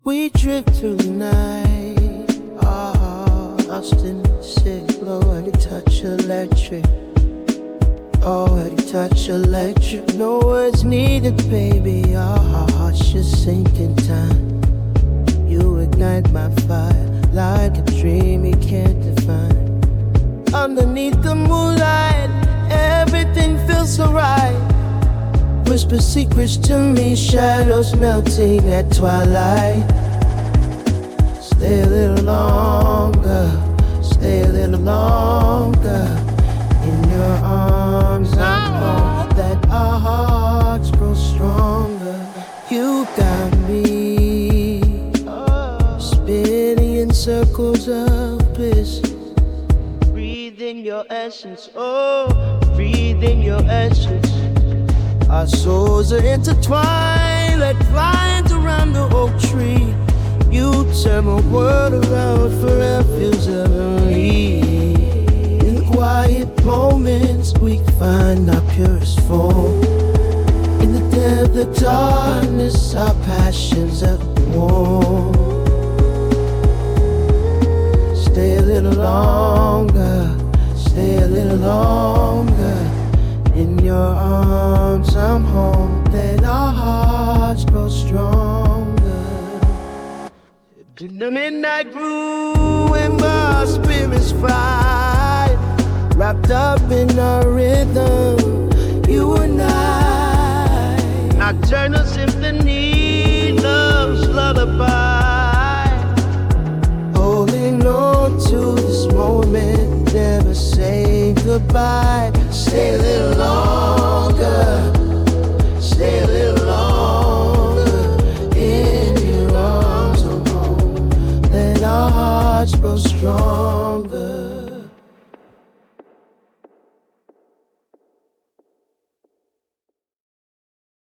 We drift through the night, lost in the sick glow at a touch electric. Oh, at a touch electric. No words needed, baby. Our hearts just sink in time. You ignite my fire like a dream you can't define. Underneath the moonlight, everything feels so right. Whisper secrets to me, shadows melting at twilight. Stay a little longer, stay a little longer. In your arms I know that our hearts grow stronger. You got me spinning in circles of bliss. Breathe in your essence, oh, breathe in your essence. Our souls are intertwined like vines around the oak tree. You turn my world around for refuge and relief. In the quiet moments we find our purest form. In the depth of darkness our passions are warm. Stay a little longer, stay a little longer. In your arms I'm home, let our hearts grow stronger. In the midnight blue and our spirits fly, wrapped up in our rhythm, you and I. Nocturnal symphony, love's lullaby. Holding on to this moment, never say goodbye. Stay a little longer, stay a little longer. In your arms I'm home, let our hearts grow stronger.